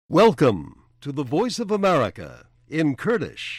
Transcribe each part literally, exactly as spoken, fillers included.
Welcome to the Voice of America in Kurdish.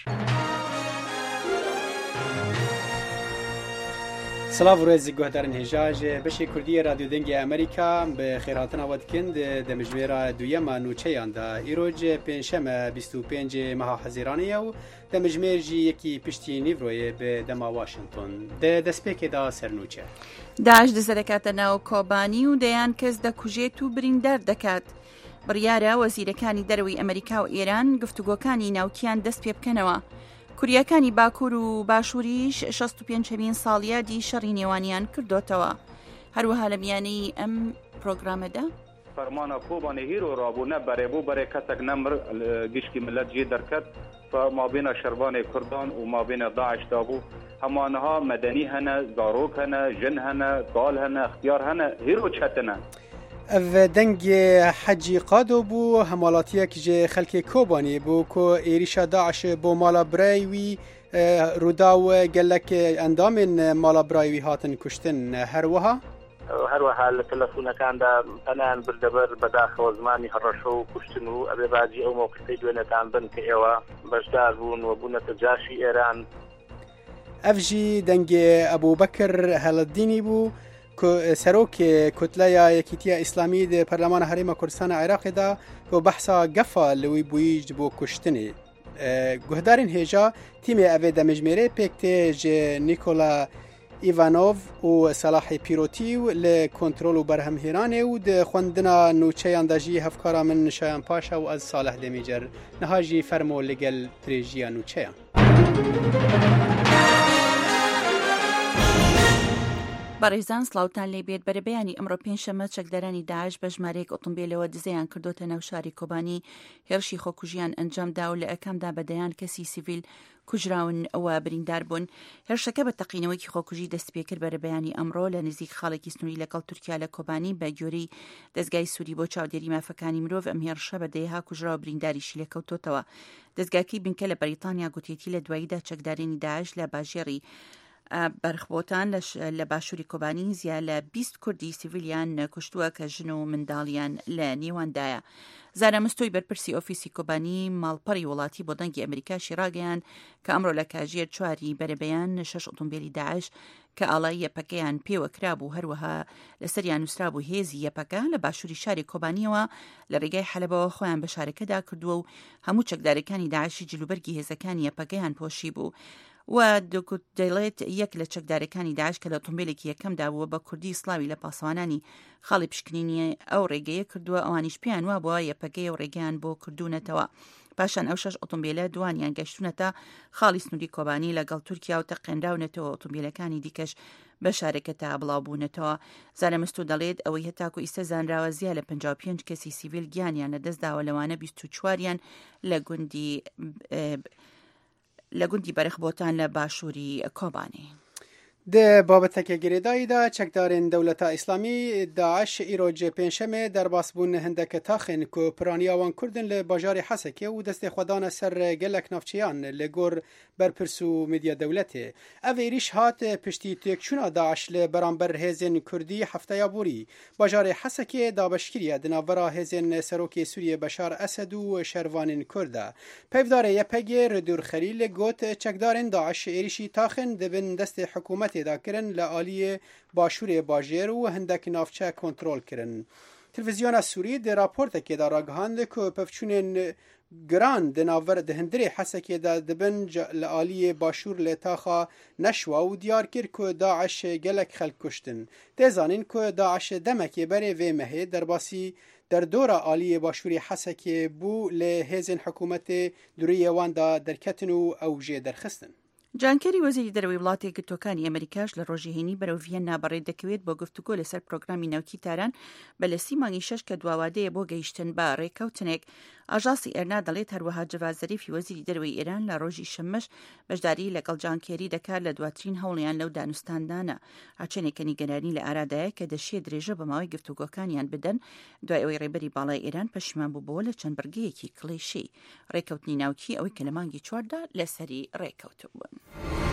سلاف ورز گوهدارن هجاج بشی کردی رادیو دنگی امریکا به خیراتنا ودکند دمجویرا دویما نوچیان دا ایروج پنجشنبه بیست و پنج ماه حزیرانی و دمجمیر یکی پشتی نیوروی به دما واشنطن ده دسپیک دا سرنوچه داعش دزرکات ناو کوبانی و دیان کس دا کوجیت و بریندار دکات بڕیارە وەزیرەکانی دەرەوەی ئەمریکا و ئێران گفتوگۆکانی ناوکیان دەست پێ بکەنەوە. کوریەکانی باکوور و باشووریش شەست و پێنج ساڵیە دی شەڕی نێوانیان کردوتەوە. هەروەها لە میانەی ئەم پرۆگرامەدا فەرمانە کۆبانێ هیرۆ ڕابوونە بەرێبوو بەرێ کەسێک نەمر گشتی ملت جێ دەرکەت مابینە شەربانێ کوردان و مابینە داعشدا بوو هەمانەها مەدەنی هەنە زارۆک هەنە ژن هەنە گاڵ هەنە اختیار هەنە هیرۆ چەتنە. و دنگ حجی قادو بو همالاتیک جه خلک کوبانی بو کو ایریشا داعش بو مالا برایوی روداو گلک اندام مالا برایوی هاتن کشتن هروها هروها التلفون كان دا أنا بالدبر بداخل زماني هرشوا كشتنو أبي باجي أو موقفي دوينة عن بنك إيوا بجدار بون وبونة جاشي إيران أفجي دنگ أبو بكر هالديني بو سروک کتله یکیتی اسلامی در پارلمان حریم کردستان عراق دا که بحثا گفا لوی بویج بو کشتنی گهدارین هجا تیم اوه دمجمیره پکته جه نیکولا ایوانوف و صلاح پیروتی و لکنترول و برهم هیرانه و ده خوندنا نوچه انداجی هفکارا من شایان پاشا و از صالح دمیجر نهاجی فرمو لگل تریجی نوچه بەڕێزان سلااوان لێ بێت بەرە بەیانی ئەمڕۆ پێنجشەممە چەکدارانی داعش بە ژمارەیەک ئۆتۆمبیلەوە دزەیان کردوتە ناو شاری کۆبانی هێرشی خۆکوژیان ئەنجامدا و لە ئەکەمدا بەدەیان کەسی سیڤیل کوژراون ئەوە بریندار بوون. هێرشەکە بە تەقینەوەیکی خۆکوژی دەست پێ کرد بەرە بەیانی ئەمڕۆ لە نزیک خاڵێکی سنووری لەگەڵ تورکیا لە کۆبانی بە گوێرەی دەستگای سووری بۆ چاودێری مافەکانی مرۆڤ ئەم هێرشە بەدەیها کوژراوە برینداریشی لێکەوتۆتەوە. دەستگاکەی بنکە لە بەریتانیا گوتێتی لە دواییدا چەکدارێنی داعش لە باژێڕی بەرخبۆتان لە باشووری کۆبانی زیاد لە بیست کوردی سیڤیلیان کوشتووە کە ژن و منداڵیان لە نێواندایە. زارەمستۆی بەرپرسی ئۆفیسی کۆبانی ماڵپەڕی وڵاتی بۆ دەنگی ئەمریکاشی ڕاگەیان کە ئەمڕۆ لە کاژێر چواری بەرەبەیان شەش ئۆتۆمبیلی داعش کە ئاڵایی یەپەکەیان پێوە کرابوو هەروەها لەسەریان نووسرابوو هێزی یەپەکە لە باشووری شاری کۆبانیەوە لە ڕێگای حەلەبەوە خۆیان بە شارەکەدا کردووە و هەموو چەکدارەکانی داعشی جلوبەرگی هێزەکانی یەپەکەیان پۆشی بوو. و دەکوت دەڵێت یەک لە چەکدارەکانی داعش کە لە ئۆتۆمبیلێکی یەکەمدا بووە بە کوردی سلاوی لە پاسەوانانی خاڵی پشکنینی ئەو ڕێگەیە کردووە ئەوانیش پێیان وا بووە یەپەکەی و ڕێگەیان بۆ کردوونەتەوە. پاشان ئەو شەش ئۆتۆمبیلە دوانیان گەشتونەتە خاڵی سنووری کۆبانی لەگەڵ تورکیا و تەقێنراونەتەوە ئۆتۆمبیلەکانی دیکەش بە شارەکە تا بڵاوبوونەتەوە. زارەمەستۆ دەڵێت ئەوەی هەتاکو ئیسە زانراوە زیاد لە پەنجاو و پێنج کەسی سیڤیل گیانیان لەدەستداوە لەوانە بیست و چواریان لە گوندی لە گوندی بەرەخبۆتان لە باشووری کۆبانی. ده بابەتەکە گرێداییدا چەکدارên دەوڵەتە ئیسلامی داعش ئیرۆج پێنجشەمێ دەرباس بوون هەندێکە تاخێن کو پرانیاوان کوردن لە باژاری حەسەکێ و دەستێ خۆدانە سەر گەلک ناوچەیان لە گۆر بەرپرس و میدیا دەولەتێ. ئەڤ عێریش هات پشتی تێکچوونا داعش لە بەرامبەر هێزên کوردی هەفتەیا بووری. باژارê حەسەکێ دابەشکریە di navbera hêzên Serokê Sûriyê Beşar Esed û şervanên Kurd e. Pevdarê Y P G Redûr Xelîl got çekdarên Daeş êrişî taxên dibin destê hikûmetê da kirin li aliyê başûrê bajêr û hindek navçe kontrol kirin. Televizyona Sûrî di raportekê da ragihand ku pevçûnên giran di navber di hindirê Hesekê de dibin li aliyê başûr lê taxa neşwa û diyar kir ku Daeş gelek xelk kuştin. Tê zanîn ku Daeş demekê berê vê mehê derbasî derdora aliyê başûrê Hesekê bû lê hêzên hikûmetê duriyê wan da derketin û ew jê derxistin. جانکاری وەزیری دەرەوەی وڵاتی گرتوەکانی ئەمریکاش لە ڕۆژی هێنی بەرەو ڤیەنا بەڕێ دەکەوێت بۆ گفتوگۆ لەسەر پرۆگرامی ناوکی تاران بە لە سی مانگی شەش کە دواوادەیە بۆ گەیشتن بە ڕێکەوتنێک. ئاژانسی ئێرنا دەڵێت هەروەها جەڤاد زەریفی وەزیری دەرەوەی ئێران لە ڕۆژی شەممەش بەشداری لەگەڵ جانکێری دەکات لە دواترین هەوڵیان لەو دانوستاندانە. هاچێنێکە نیگەرانی لە ئارادایە کە دەشێ درێژە بە ماوەی گفتوگۆکانیان بدەن دوای ئەوەی ڕێبەری باڵای ئێران پەشیمان بووبەوە لە چەند بەرگەیەکی کڵێشەی. ڕێکەوتنی ناوکی ئەوەی کە لە مانگی چواردا لەسەری ڕێکەوتبوون.